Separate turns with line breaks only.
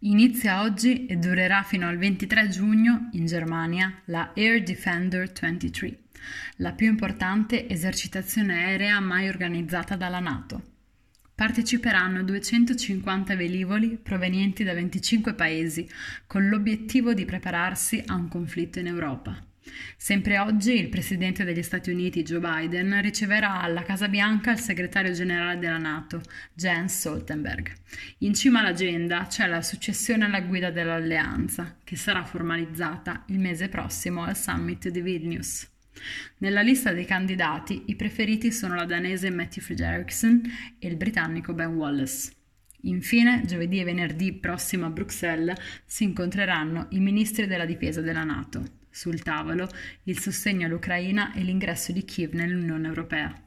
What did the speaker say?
Inizia oggi e durerà fino al 23 giugno in Germania la Air Defender 23, la più importante esercitazione aerea mai organizzata dalla NATO. Parteciperanno 250 velivoli provenienti da 25 paesi con l'obiettivo di prepararsi a un conflitto in Europa. Sempre oggi il presidente degli Stati Uniti Joe Biden riceverà alla Casa Bianca il segretario generale della NATO, Jens Stoltenberg. In cima all'agenda c'è la successione alla guida dell'alleanza, che sarà formalizzata il mese prossimo al summit di Vilnius. Nella lista dei candidati i preferiti sono la danese Mette Frederiksen e il britannico Ben Wallace. Infine, giovedì e venerdì prossimo a Bruxelles si incontreranno i ministri della difesa della NATO. Sul tavolo il sostegno all'Ucraina e l'ingresso di Kiev nell'Unione Europea.